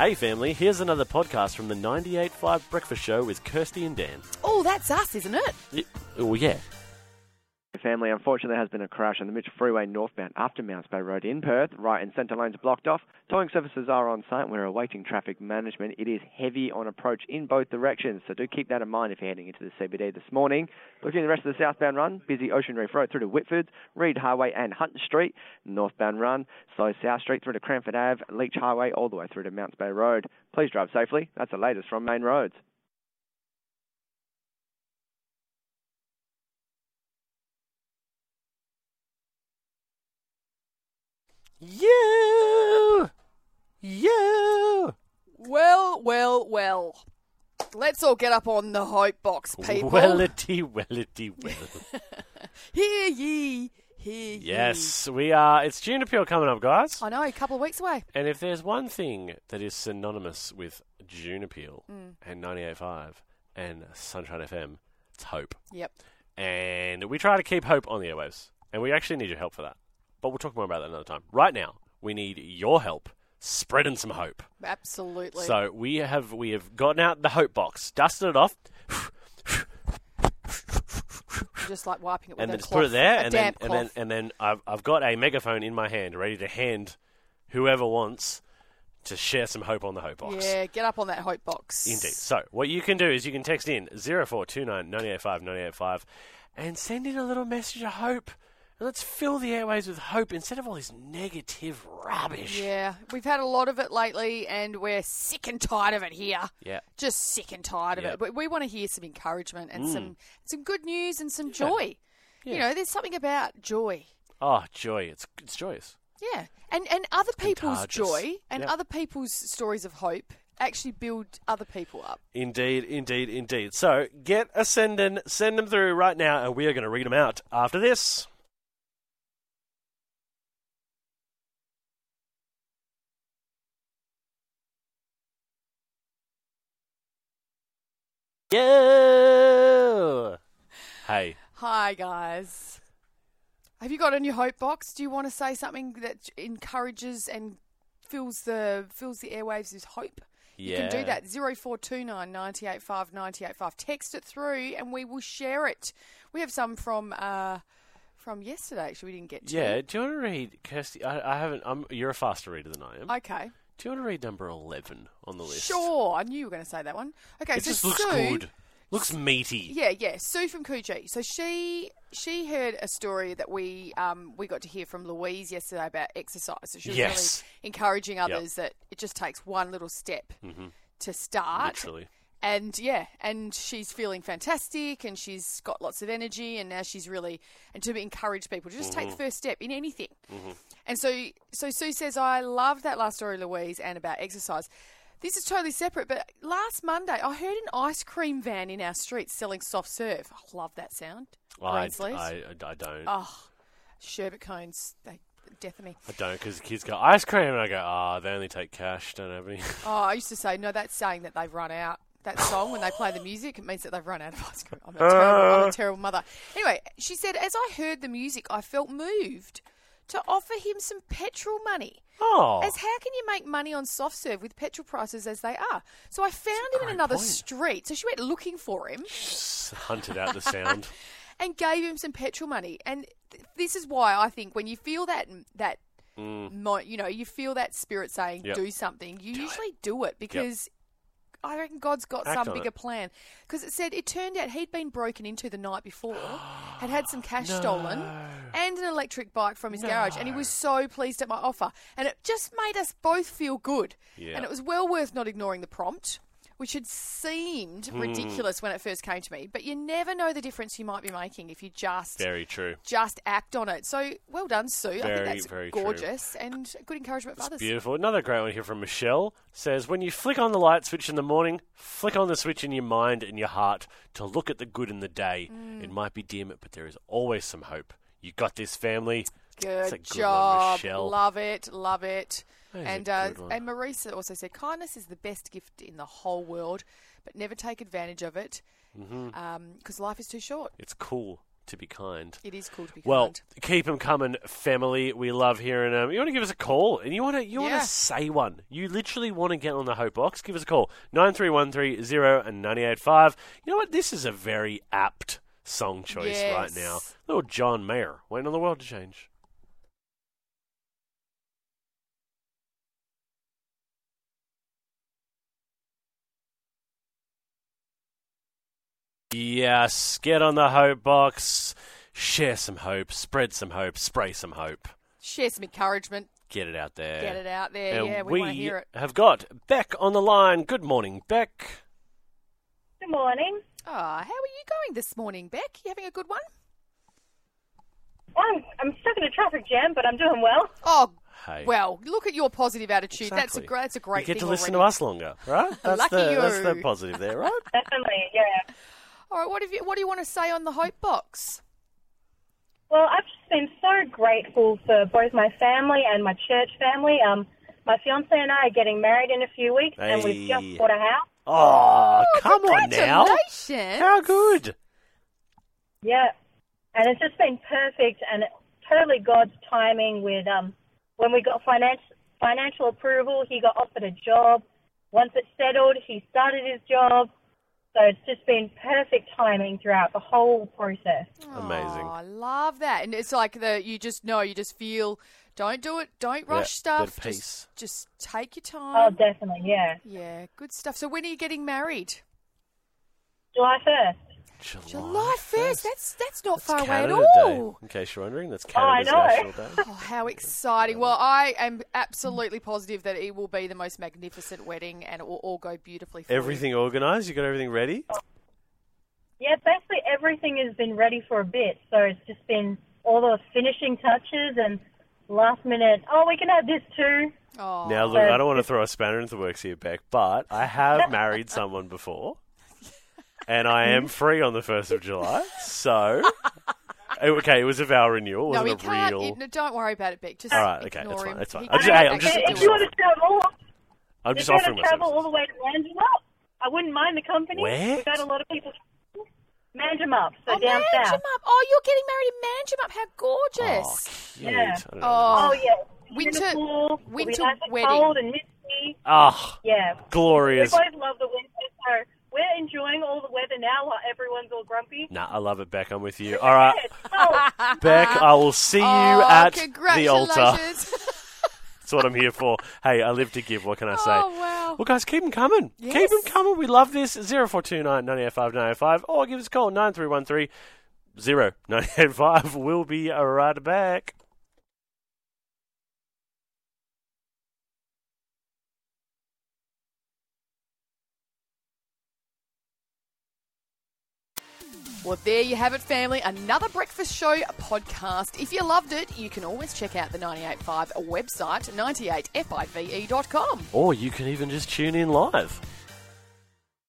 Hey family, here's another podcast from the 98.5 Breakfast Show with Kirsty and Dan. Oh, that's us, isn't it? Oh yeah. Family, unfortunately, there has been a crash on the Mitchell Freeway northbound after Mounts Bay Road in Perth. Right and centre lanes blocked off. Towing services are on site. We're awaiting traffic management. It is heavy on approach in both directions, so do keep that in mind if you're heading into the CBD this morning. Looking at the rest of the southbound run, busy Ocean Reef Road through to Whitford, Reed Highway and Hunter Street. Northbound run, slow South Street through to Cranford Ave, Leach Highway all the way through to Mounts Bay Road. Please drive safely. That's the latest from Main Roads. You! Well. Let's all get up on the hope box, people. Wellity, well. Hear ye. Yes, we are. It's June Appeal coming up, guys. I know, a couple of weeks away. And if there's one thing that is synonymous with June Appeal and 98.5 and Sunshine FM, it's hope. Yep. And we try to keep hope on the airwaves. And we actually need your help for that. But we'll talk more about that another time. Right now, we need your help spreading some hope. Absolutely. So we have gotten out the hope box, dusted it off, Just like wiping it with and a then just cloth, put it there, a damp cloth. and then I've got a megaphone in my hand, ready to hand whoever wants to share some hope on the hope box. Yeah, get up on that hope box. Indeed. So what you can do is you can text in 0429 985 985 and send in a little message of hope. And let's fill the airways with hope instead of all this negative rubbish. Yeah, we've had a lot of it lately, and we're sick and tired of it here. Yeah. Just sick and tired of Yep. it. But we want to hear some encouragement and some good news and some joy. Yeah. You know, there's something about joy. Oh, joy. It's joyous. Yeah, and other people's contagious. joy and Yep. other people's stories of hope actually build other people up. Indeed. So get a send them through right now, and we are going to read them out after this. Yeah. Hey. Hi, guys. Have you got a new hope box? Do you want to say something that encourages and fills the airwaves with hope? You can do that. 0429 985 985. Text it through and we will share it. We have some from yesterday, actually, we didn't get to. Yeah. Do you want to read, Kirsty? I haven't. You're a faster reader than I am. Okay. Do you want to read number 11 on the list? Sure. I knew you were going to say that one. Okay, It so just looks Sue, good. Looks meaty. Yeah. Sue from Coogee. So she heard a story that we got to hear from Louise yesterday about exercise. So she was Yes. really encouraging others that it just takes one little step to start. Literally. And and she's feeling fantastic, and she's got lots of energy, and now she's really to encourage people to just take the first step in anything. And so Sue says, I love that last story, Louise, and about exercise. This is totally separate, but last Monday I heard an ice cream van in our streets selling soft serve. I love that sound. I Greensleeves. don't. Oh, sherbet cones, they deafen me. I don't, because the kids go, ice cream, and I go, they only take cash, don't have any. Oh, I used to say, no, that's saying that they've run out. That song, when they play the music, it means that they've run out of ice cream. I'm a terrible mother. Anyway, she said, as I heard the music, I felt moved to offer him some petrol money. Oh. As how can you make money on soft serve with petrol prices as they are? So I found him in another street. So she went looking for him. Hunted out the sound. And gave him some petrol money. And this is why I think when you feel you feel that spirit saying do something, you usually do it because I reckon God's got some bigger plan. Because it turned out he'd been broken into the night before, had some cash stolen, and an electric bike from his garage. And he was so pleased at my offer. And it just made us both feel good. Yeah. And it was well worth not ignoring the prompt, which had seemed ridiculous when it first came to me. But you never know the difference you might be making if you Very true. just act on it. So well done, Sue. I think that's very gorgeous and good encouragement for others. Beautiful. Another great one here from Michelle says, when you flick on the light switch in the morning, flick on the switch in your mind and your heart to look at the good in the day. It might be dim, but there is always some hope. You got this, family. That's a Good good job. one, Michelle. Love it. That is And a good one. and Marisa also said, kindness is the best gift in the whole world, but never take advantage of it because life is too short. It's cool to be kind. It is cool to be Well, kind. keep them coming, family. We love hearing them. You want to give us a call, and you want to Yeah. say one. You literally want to get on the Hope Box. Give us a call, 93130985. You know what? This is a very apt song choice right now. Little John Mayer, Waiting on the World to Change. Yes, get on the Hope Box. Share some hope, spread some hope, spray some hope. Share some encouragement. Get it out there. Get it out there. And yeah, we want to hear it. have got Beck on the line. Good morning, Beck. Good morning. Oh, how are you going this morning, Beck? You having a good one? I'm stuck in a traffic jam, but I'm doing well. Oh, Hey. well, look at your positive attitude. Exactly. That's a great You get thing to listen already. to us longer, right? That's Lucky that's you. the positive there, right? Definitely, yeah. All right, what do you want to say on the Hope Box? Well, I've just been so grateful for both my family and my church family. My fiance and I are getting married in a few weeks, and we've Hey. just bought a house. Oh, come on now. Congratulations. How good. Yeah, and it's just been perfect and totally God's timing with when we got financial approval, he got offered a job. Once it's settled, he started his job. So it's just been perfect timing throughout the whole process. Amazing. Oh, I love that. And it's like you just feel, don't do it, don't rush stuff. bit of peace. Just take your Oh, time. definitely, yeah. Yeah, good stuff. So when are you getting married? July 1st. July 1st. That's not far away at Canada all. Day. In case you're wondering, that's I Canada's know. National Day. Oh, how exciting. Well, I am absolutely positive that it will be the most magnificent wedding and it will all go beautifully for Everything organised? You got everything ready? Yeah, basically everything has been ready for a bit. So it's just been all the finishing touches and last minute, we can add this too. you. Oh, Now, look, I don't want to throw a spanner into the works here, Beck, but I have married someone before, and I am free on the 1st of July, so... Okay, it was a vow renewal, no, wasn't he a can't. real... No, don't worry about it, Beck. Just All right, okay, ignore that's fine, him. that's fine. He I'm just- can't hey, I'm just- actually If do you it. want to travel, I'm just if you offering want to travel myself. all the way to Manjimup, I wouldn't mind the company. Where? We've got a lot of people. Manjimup, so Oh, down south. Manjimup. Oh, you're getting married in Manjimup. How gorgeous. Oh, cute. Yeah. I don't know. Oh, yeah. Winter- Beautiful. It'll be winter nice and wedding. cold and misty. Ah, Yeah. glorious. We both love the winter, so we're enjoying all the weather now while everyone's all grumpy. Nah, I love it, Beck. I'm with you. All right, Oh, Beck, I will see you at the altar. Congratulations. That's what I'm here for. Hey, I live to give. What can I say? Oh, wow. Well, guys, keep them coming. Yes. Keep them coming. We love this. 0429 985 985 or give us a call 9313 0985. We'll be right back. Well, there you have it, family. Another Breakfast Show podcast. If you loved it, you can always check out the 98.5 website, 98five.com. Or you can even just tune in live.